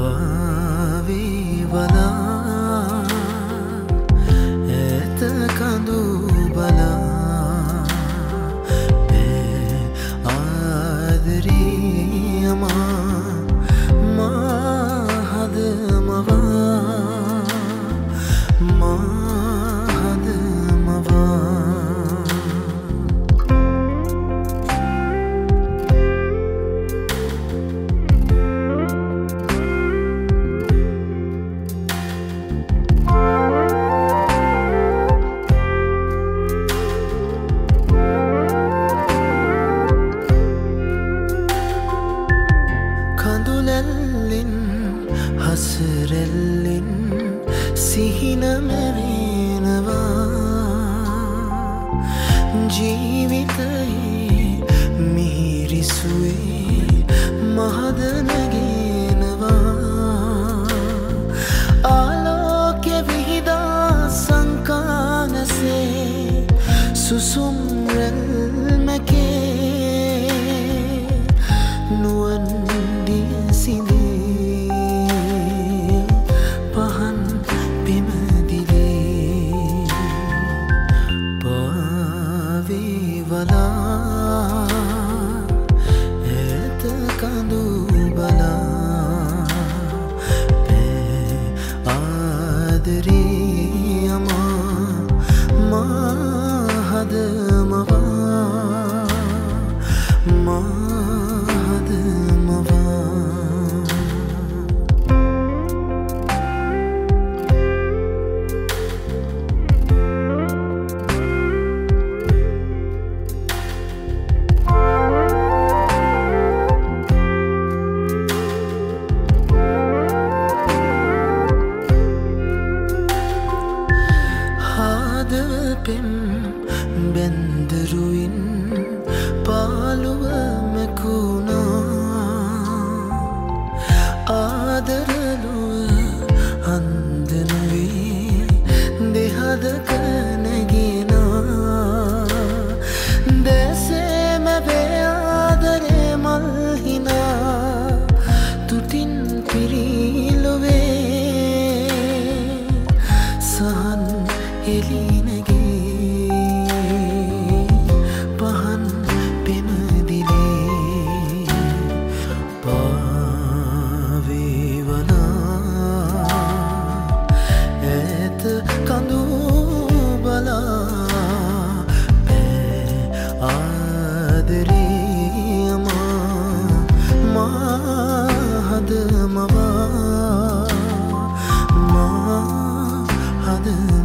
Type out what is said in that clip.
පාවීවලා ඇත කඳු බලා ආදරියමා මා හද මවා හසරෙල්ලින් සිහිනම වෙනවා ජීවිතයේ මිහිරිසුවේ මහදනගෙනවා ආලෝකය විහිදා සංකානසේ සුසුම් රැල්මකේ නුවන් දිය සිඳේ ඇත කඳු බලා ආදරියමා මා හද මවා පෙම් බැන්දරුයින් පාළුව මැකුණා ආදරලුව අන්දනුවේ දෙහදක නැගෙනා දැසේම වේ ආදරේ මල්හිනා තුටින් පිරිලුවේ සහන් එලිනගේ කඳු බලා ආදරියමා මා හද මවා මා හද